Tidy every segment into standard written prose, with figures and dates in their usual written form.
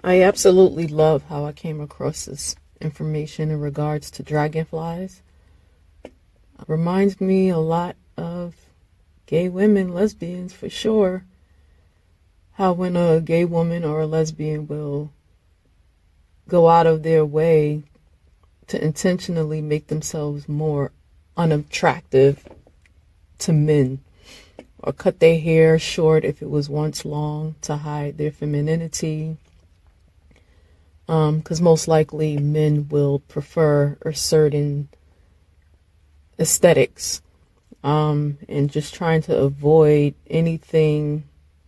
I absolutely love how I came across this information in regards to dragonflies. It reminds me a lot of gay women, lesbians for sure. How when a gay woman or a lesbian will go out of their way to intentionally make themselves more unattractive to men, or cut their hair short if it was once long to hide their femininity. Because most likely men will prefer a certain aesthetics, and just trying to avoid anything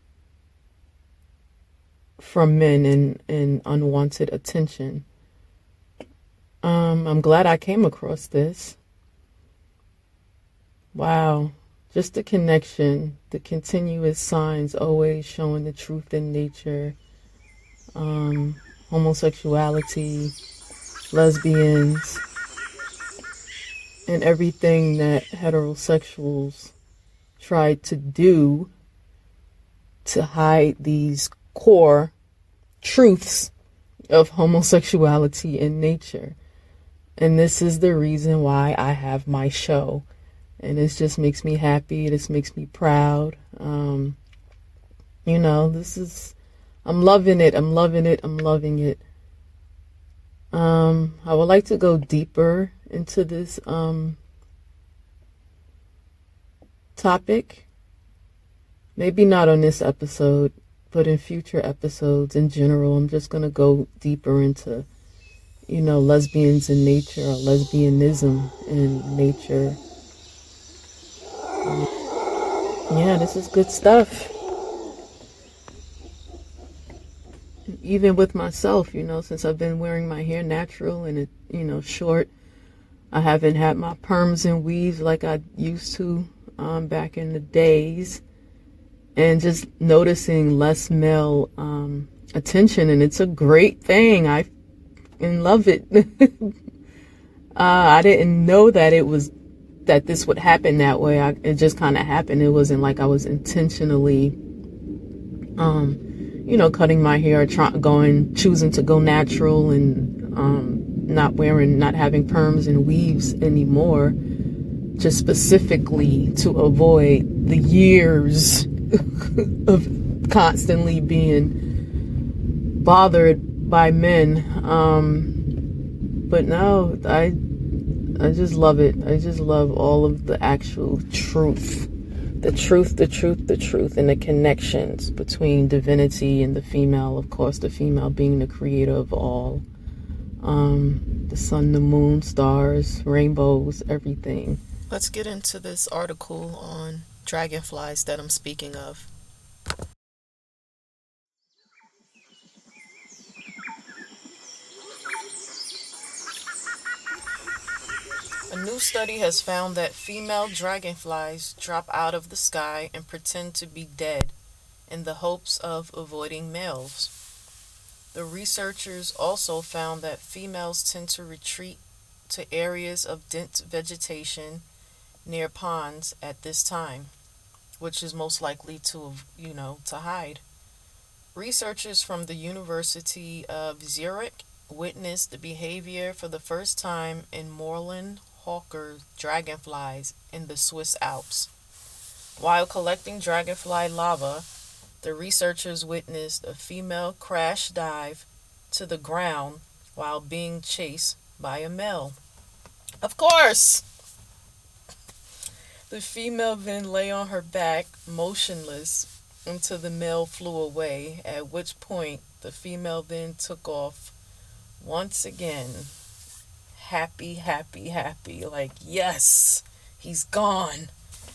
from men and unwanted attention. I'm glad I came across this. Wow. Just the connection, the continuous signs always showing the truth in nature. Homosexuality, lesbians, and everything that heterosexuals tried to do to hide these core truths of homosexuality in nature. And this is the reason why I have my show. And this just makes me happy. This makes me proud. I'm loving it. I'm loving it. I'm loving it. I would like to go deeper into this topic. Maybe not on this episode, but in future episodes in general. I'm just going to go deeper into, lesbians in nature, or lesbianism in nature. Yeah, this is good stuff. Even with myself, since I've been wearing my hair natural and it, short, I haven't had my perms and weaves like I used to back in the days, and just noticing less male attention, and it's a great thing. I love it. I didn't know that this would happen that way. It just kind of happened. It wasn't like I was intentionally cutting my hair, choosing to go natural, and not having perms and weaves anymore, just specifically to avoid the years of constantly being bothered by men. But no, I just love it. I just love all of the actual truth. The truth, and the connections between divinity and the female. Of course, the female being the creator of all. The sun, the moon, stars, rainbows, everything. Let's get into this article on dragonflies that I'm speaking of. A new study has found that female dragonflies drop out of the sky and pretend to be dead in the hopes of avoiding males. The researchers also found that females tend to retreat to areas of dense vegetation near ponds at this time, which is most likely to hide. Researchers from the University of Zurich witnessed the behavior for the first time in moorland hawker dragonflies in the Swiss Alps. While collecting dragonfly larvae, the researchers witnessed a female crash dive to the ground while being chased by a male. Of course! The female then lay on her back, motionless, until the male flew away, at which point the female then took off once again. Happy, happy, happy. Like, yes, he's gone.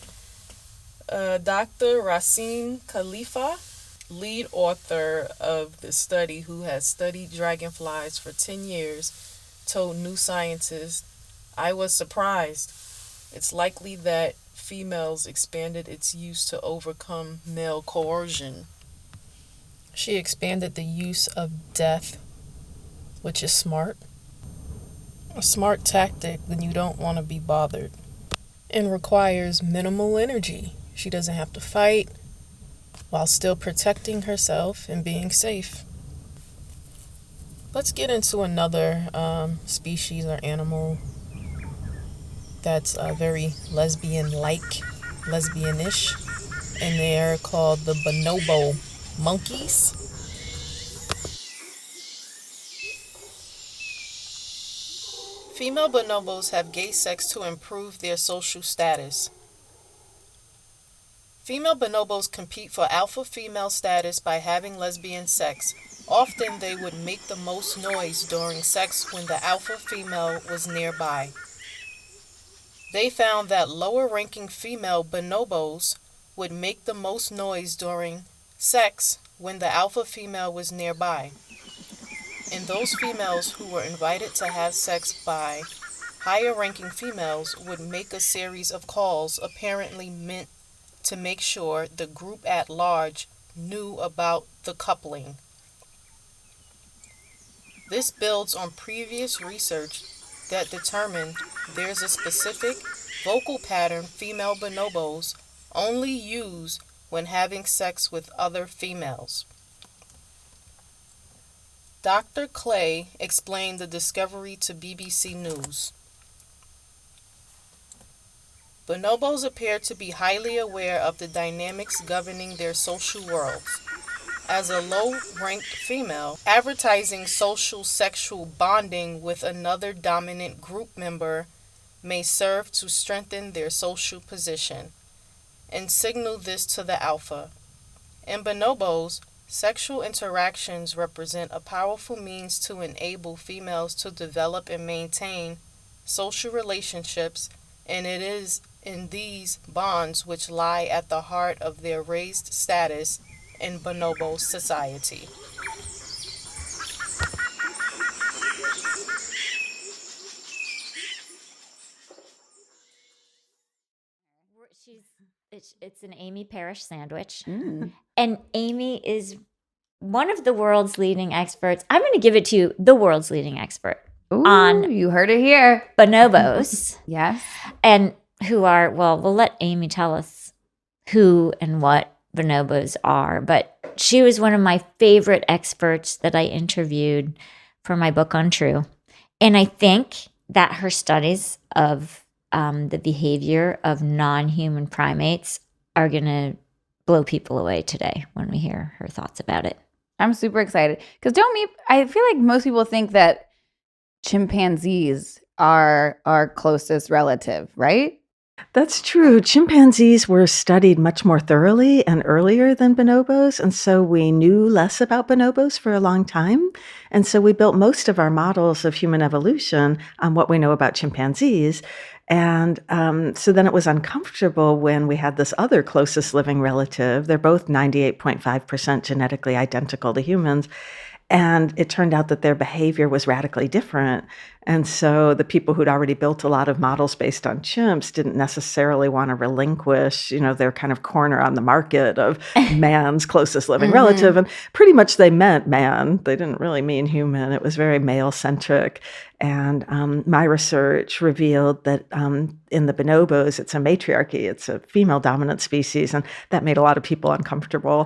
Dr. Racine Khalifa, lead author of the study, who has studied dragonflies for 10 years, told New Scientist, "I was surprised. It's likely that females expanded its use to overcome male coercion." She expanded the use of death, which is smart. A smart tactic when you don't want to be bothered, and requires minimal energy. She doesn't have to fight while still protecting herself and being safe. Let's get into another species or animal that's very lesbianish, and they're called the bonobo monkeys. Female bonobos have gay sex to improve their social status. Female bonobos compete for alpha female status by having lesbian sex. Often they would make the most noise during sex when the alpha female was nearby. They found that lower-ranking female bonobos would make the most noise during sex when the alpha female was nearby. And those females who were invited to have sex by higher-ranking females would make a series of calls apparently meant to make sure the group at large knew about the coupling. This builds on previous research that determined there's a specific vocal pattern female bonobos only use when having sex with other females. Dr. Clay explained the discovery to BBC News. Bonobos appear to be highly aware of the dynamics governing their social worlds. As a low-ranked female, advertising social sexual bonding with another dominant group member may serve to strengthen their social position and signal this to the alpha. In bonobos, sexual interactions represent a powerful means to enable females to develop and maintain social relationships, and it is in these bonds which lie at the heart of their raised status in bonobo society. It's an Amy Parrish sandwich. And Amy is one of the world's leading experts. I'm going to give it to you, the world's leading expert. On you heard it here. Bonobos. Yes. And who are, well, we'll let Amy tell us who and what bonobos are. But she was one of my favorite experts that I interviewed for my book Untrue. And I think that her studies of the behavior of non-human primates are going to blow people away today when we hear her thoughts about it. I'm super excited. Because I feel like most people think that chimpanzees are our closest relative, right? That's true. Chimpanzees were studied much more thoroughly and earlier than bonobos, and so we knew less about bonobos for a long time. And so we built most of our models of human evolution on what we know about chimpanzees. And so then it was uncomfortable when we had this other closest living relative. They're both 98.5% genetically identical to humans. And it turned out that their behavior was radically different. And so the people who'd already built a lot of models based on chimps didn't necessarily want to relinquish, their kind of corner on the market of man's closest living relative. And pretty much they meant man. They didn't really mean human. It was very male-centric. And my research revealed that in the bonobos, it's a matriarchy. It's a female-dominant species, and that made a lot of people uncomfortable.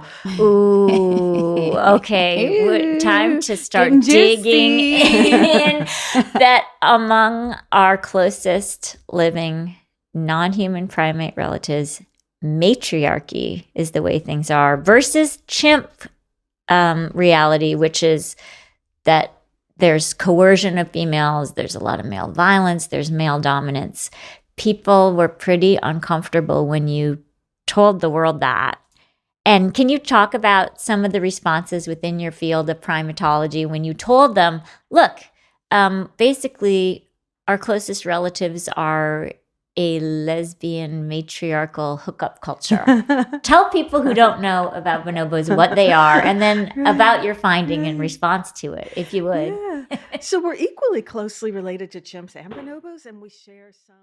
Ooh, okay. Time to start digging in. That among our closest living non-human primate relatives, matriarchy is the way things are versus chimp reality, which is that there's coercion of females, there's a lot of male violence, there's male dominance. People were pretty uncomfortable when you told the world that. And can you talk about some of the responses within your field of primatology when you told them, look, basically our closest relatives are a lesbian matriarchal hookup culture. Tell people who don't know about bonobos what they are, and then about your finding in response to it, if you would. Yeah. So we're equally closely related to chimps and bonobos, and we share some...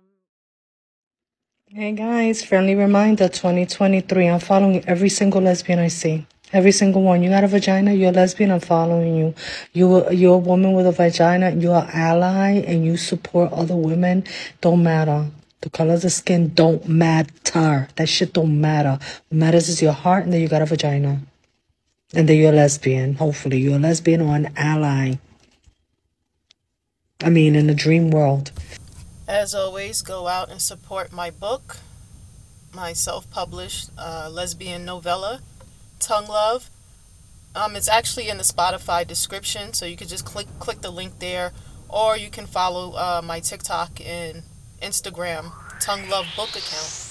Hey guys, friendly reminder, 2023, I'm following every single lesbian I see. Every single one. You got a vagina, you're a lesbian, I'm following you. You're a woman with a vagina, you're an ally, and you support other women. Don't matter. The color of the skin don't matter. That shit don't matter. What matters is your heart, and then you got a vagina. And then you're a lesbian. Hopefully, you're a lesbian or an ally. In a dream world. As always, go out and support my book, my self-published lesbian novella, Tongue Love. It's actually in the Spotify description, so you could just click the link there, or you can follow my TikTok and Instagram Tongue Love book account.